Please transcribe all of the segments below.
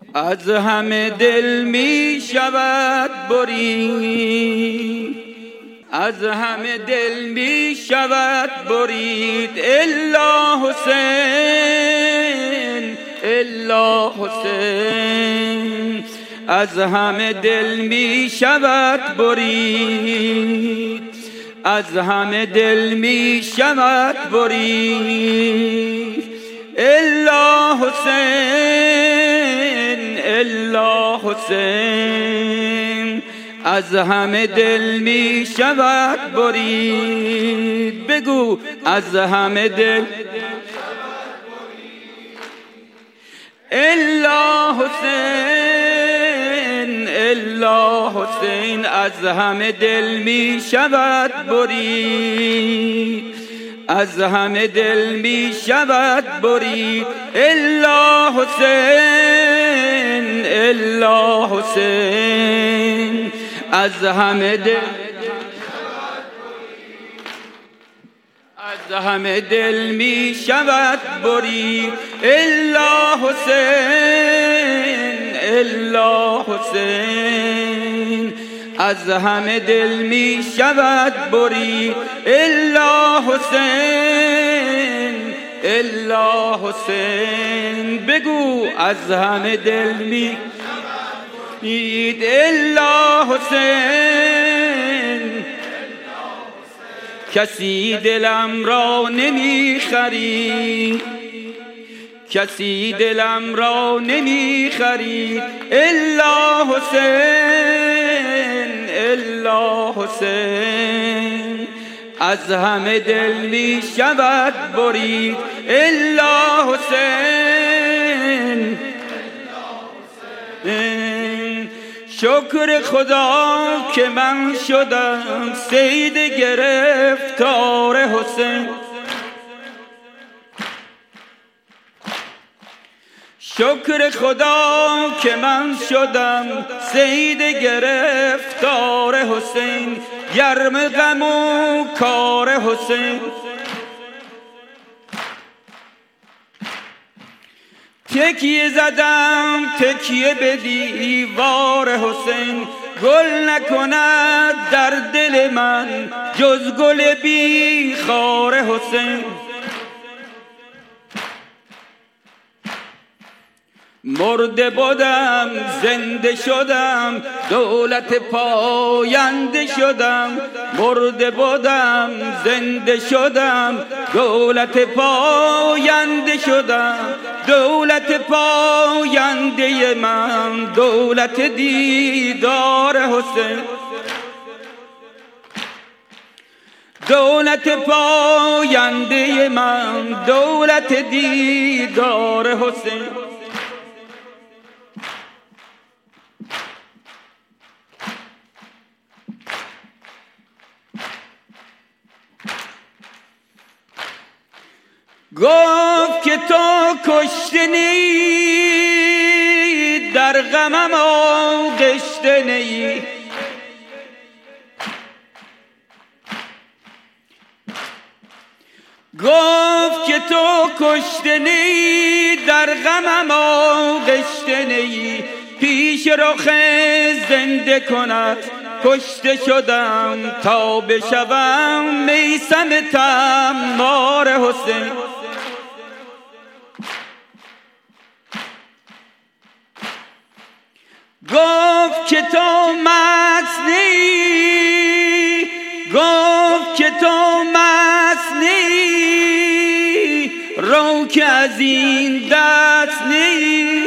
از همه دل می شود برید، از همه دل می شود برید، الا حسین الا حسین. از همه دل می شود برید، از همه دل می شود برید، الا حسین الا حسین. از همه دل می شود برید، بگو از همه دل الا حسین الا حسین. از همه دل می شود برید، از همه دل می شود برید، الا حسین الا حسین. از همه دل از همه دل می شود برید، الا حسین الا حسین. از همه دل می شود برید، الا حسین الا حسین. بگو از همه دل می شود الا حسین. کسی دلم را نمی خرید، کسی دلم را نمی خرید، الا حسین الا حسین. از همه دل می شود برید، الا حسین. شکر خدا که من شدم صید گرفتار حسین، شکر خدا که من شدم صید گرفتار حسین، گرم غم و کار حسین. تکیه زدم تکیه به دیوار حسین، گل نکند در دل من جز گل بی خار حسین. مرده بودم زنده شدم، دولت پاینده شدم. مرده بودم زنده شدم، دولت پاینده شدم. دولت پاینده من دولت دیدار حسین، دولت پاینده من دولت دیدار حسین. گفت که تو کشته نی، در غمم آغشته نی. گفت که تو کشته نی، در غمم آغشته نی. پیش رخ زنده کند کشته شدم تا بشوم میثم تمار حسین. گفت که تو مست نی، گفت که تو مست نی، رو که از این دست نی.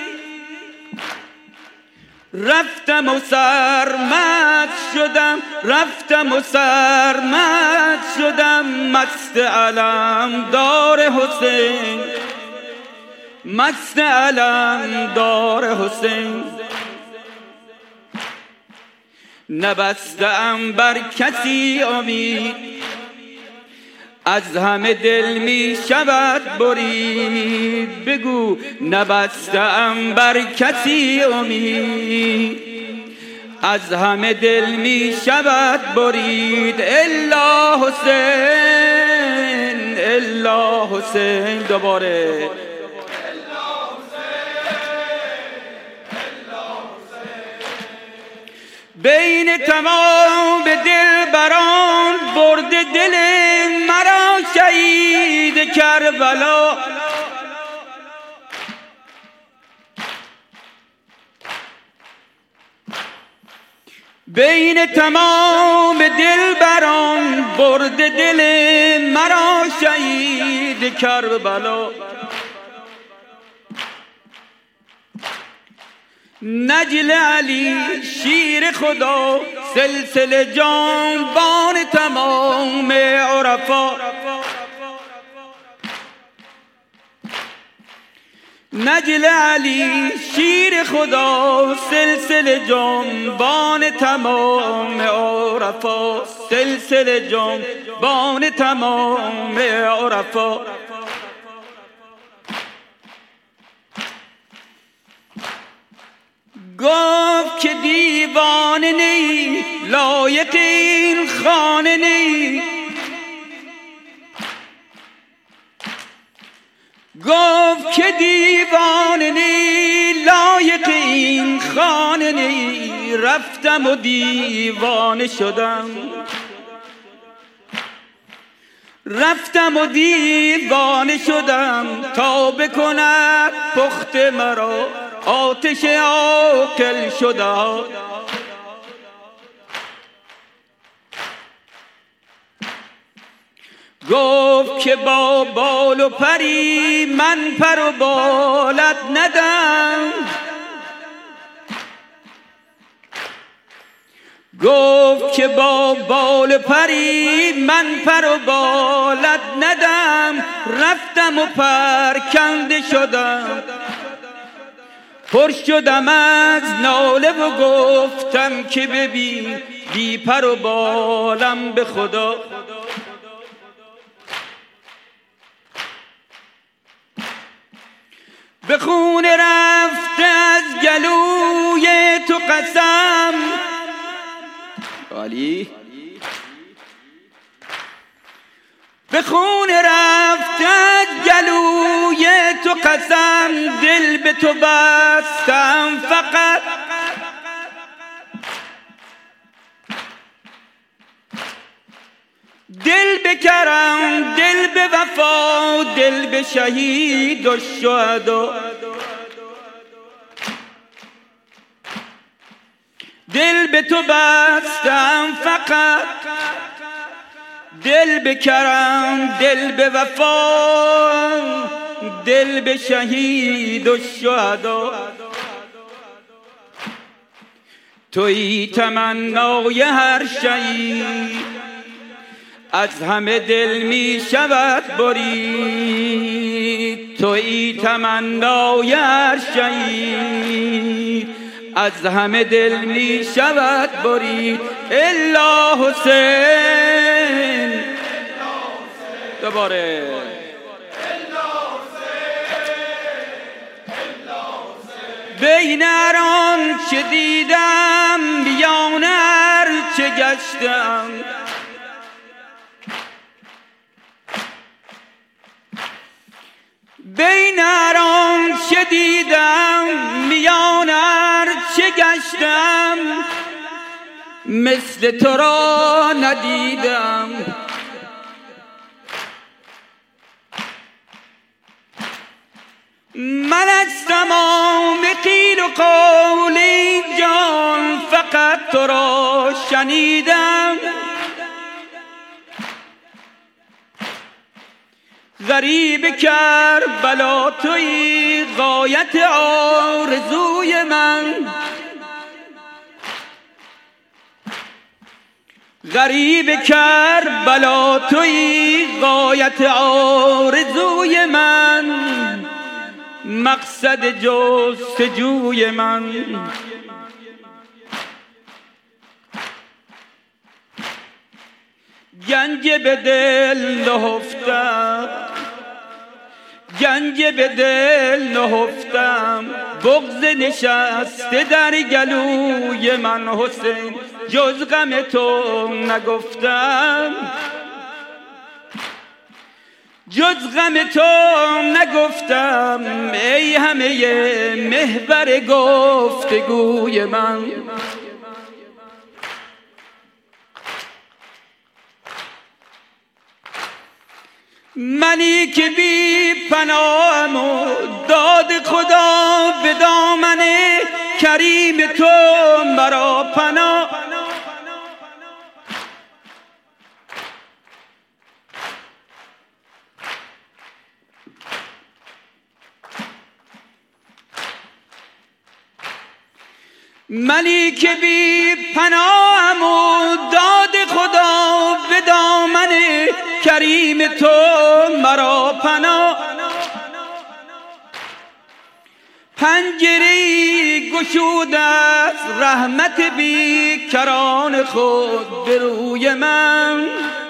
رفتم و سرمست شدم، رفتم و سرمست شدم، مست علم دار حسین، مست علم دار حسین. نبستم بر کسی امید، از همه دل می شود برید. بگو نبستم بر کسی امید، از همه دل می شود برید، الا حسین الا حسین. دوباره بین تمام دلبران برد دل مرا شهید کربلا. بین تمام دلبران برد دل مرا شهید کربلا. نجل علی شیر خدا سلسله جانبان تمام عرفا. نجل علی شیر خدا سلسله جانبان تمام عرفا. سلسله جانبان تمام عرفا. گفت که دیوانه نی لایق این خانه نی. گفت که دیوانه نی لایق این خانه نی. رفتم و دیوانه شدم. رفتم و دیوانه شدم تا بکند پخت مرا آتش عاقل شده. گفت که با بال و پری من پر و بالت ندم. گفت که با بال و پری من پر و بالت ندم. رفتم و پرکنده شدم. پر شدم از ناله و گفتم که ببین بی پر و بالم به خدا. به خون رفته از گلوی تو قسم علی. به خون رفته از گلوی تو قسم. دل به تو بستم فقط. دل به کرم دل به وفا دل به شهید و شهدا. دل به تو بستم فقط. دل به کرم دل به وفا دل به شهید و شهدا. تویی تمنای هر شهید از همه دل می شود برید. تویی تمنای هر شهید از همه دل می شود برید. الا حسین دوباره. بین هر آن چه دیدم بیان هر چه گشتم. بین هر آن چه دیدم میان هر چه گشتم. مثل تو را ندیدم. من از تمام قیل و قول این جان فقط تو را شنیدم. غریب کربلا تویی غایت آرزوی من. غریب کربلا تویی غایت آرزوی من. مقصد جستجوی من. گنج به دل نهفتم. گنج به دل نهفتم. بغض نشسته در گلوی من حسین. جز غم تو نگفتم. جز غم تو نگفتم. ای همه محور گفتگوی من. منی که بی پناهم و داد خدا به دامن کریم تو مرا پناه. منی که بی پناهم و داد خدا به دامن کریم تو مرا پناه. پنجره‌ای گشوده از رحمت بیکران خود به روی من.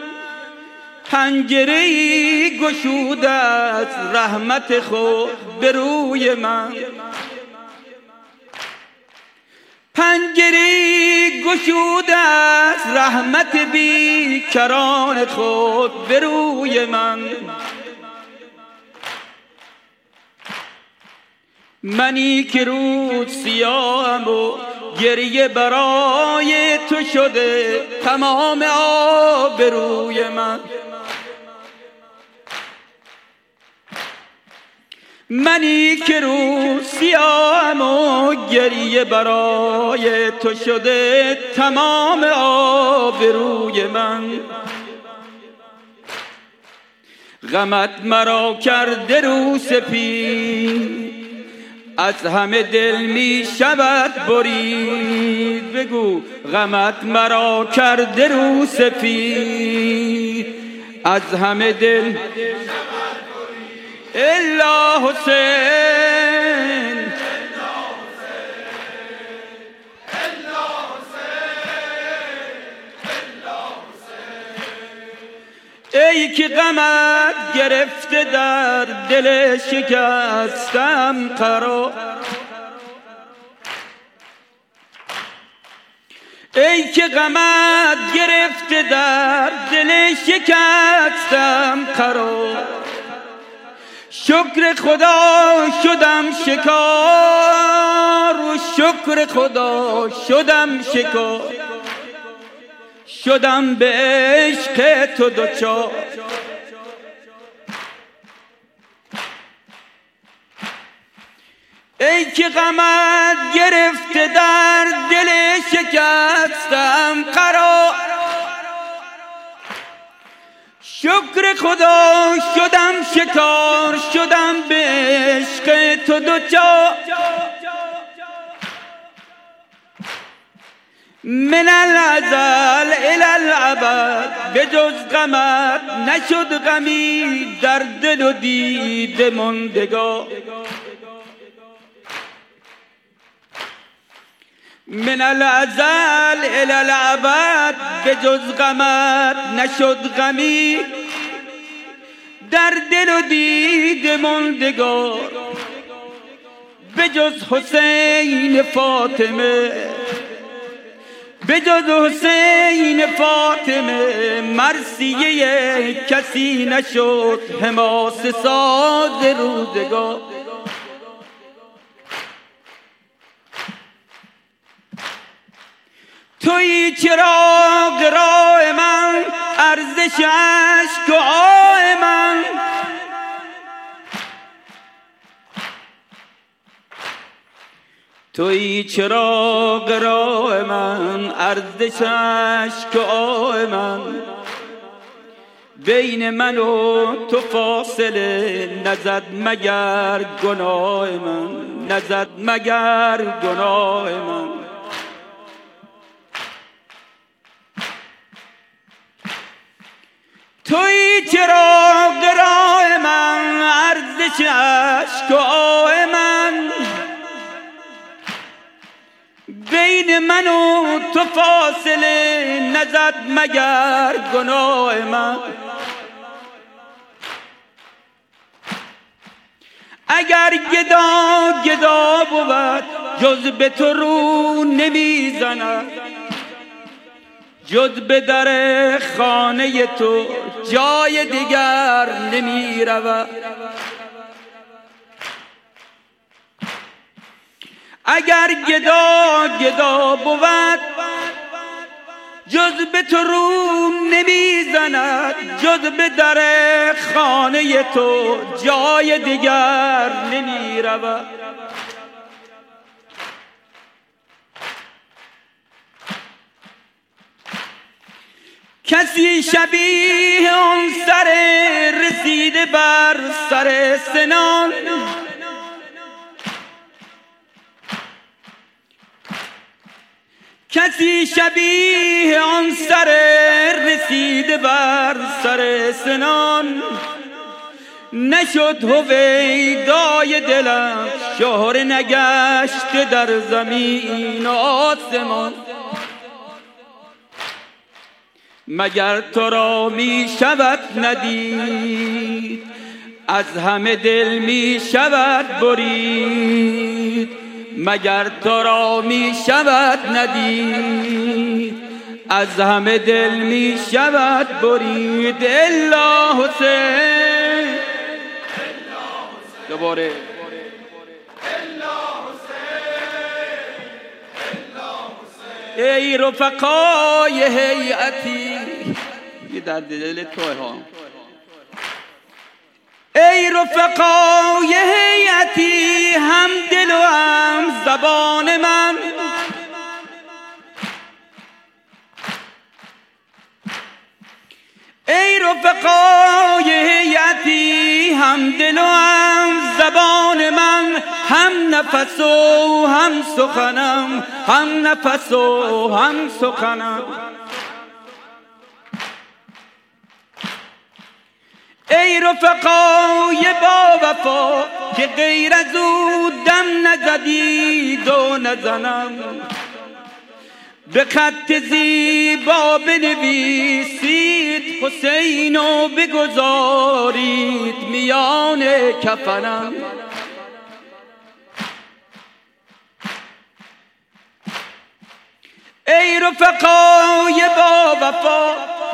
پنجره‌ای گشوده از رحمت خود به روی من. پنجره‌ای گشوده از رحمت بیکران خود به روی من. منی که روز سیاهم و گریه برای تو شده تمام آبروی من. منی که روز سیاهم و گریه برای تو شده تمام آبروی من. غمت مرا کرده رو سپید از همه دل می شود برید. بگو غمت مرا کرده رو سپید از همه دل الا حسین. ای که غمت گرفته در دل شکستم قرار. ای که غمت گرفته در دل شکستم قرار. شکر خدا شدم شکار و شکر خدا شدم شکار. شدم به عشق تو دوچار. ای که غمت گرفته در دل شکستم قرار. شکر خدا شدم شکار. شدم به عشق تو دوچار. من الازل الی الابد به جز غمت نشد غمی در دل و دیده ماندگار. من الازل الی الابد به جز غمت نشد غمی در دل و دیده ماندگار. به جز حسین فاطمه به جز حسین فاطمه مرثیه کسی نشد حماسه ساز روزگار. تویی چراغ راه من ارزش اشک و آه من. تویی چراغ راه من ارزش اشک و آه من. بین من و تو فاصله نزد مگر گناه من. نزد مگر گناه من. تویی چراغ راه من ارزش اشک و آه من. بین من و تو فاصله نزد مگر گناه من. اگر گدا گدا بود جز به تو رو نمیزند. جز به در خانه تو جای دیگر نمی رود. اگر گدا گدا بود جز به تو رو نمیزند، جز به در خانه تو جای دیگر نمی رود. کسی شبیه آن سر رسیده بر سر سنان، کسی شبیه آن سر رسیده بر سر سنان، نشد هویدای دلم شهره نگشته در زمین و آسمان. مگر تو را می شود ندید، از همه دل می شود برید. مگر تو را می شود ندید، از همه دل می شود برید. الا حسین، دوباره ای رفقای هیئتی، یه درد دل توه ها. ای رفقای هیئتی، هم دل و هم زبان من. ای رفقای هیئتی، هم دل و هم زبان من. هم نفس و هم سخنم، هم نفس و هم سخنم. ای رفقای با وفا، که غیر از او دم نزدید و نزنم. به خط زیبا بنویسید حسین و بگذارید میان کفنم. ای رفقای با وفا،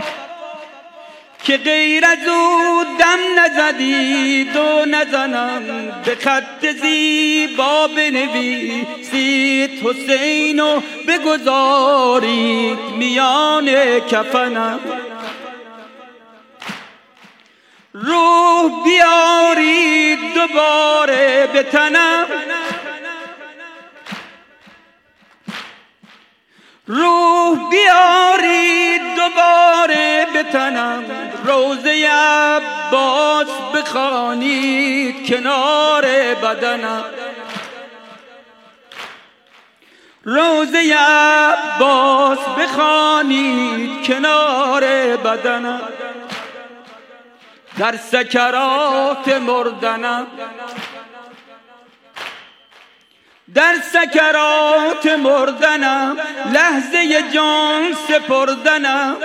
که غیر از او دم نزدید و نزنم. به خط زیبا بنویسید حسین و بگذارید میان کفنم. روح بیارید دوباره به تنم، روح بیارید دوباره به تنم. روضه عباس بخوانید کنار بدنم. روضه عباس بخوانید کنار بدنم. در سکرات مردنم، در سکرات مردنم. لحظه جان سپردنم.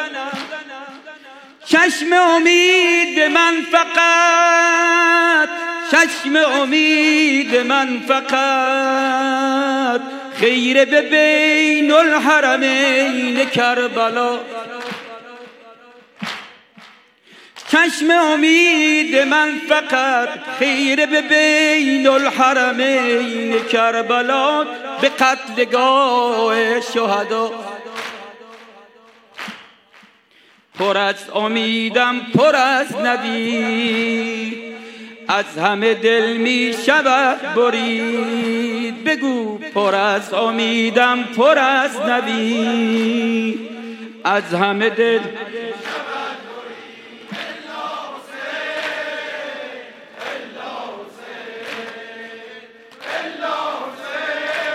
چشم امید من فقط، چشم امید من فقط. خیره به بین الحرمین کربلا. چشم امید من فقط، خیره به بین الحرمین کربلا. به قتلگاه شهدا. پر از امیدم پر از نوید، از همه دل می شود برید. بگو پر از امیدم پر از نوید، از همه دل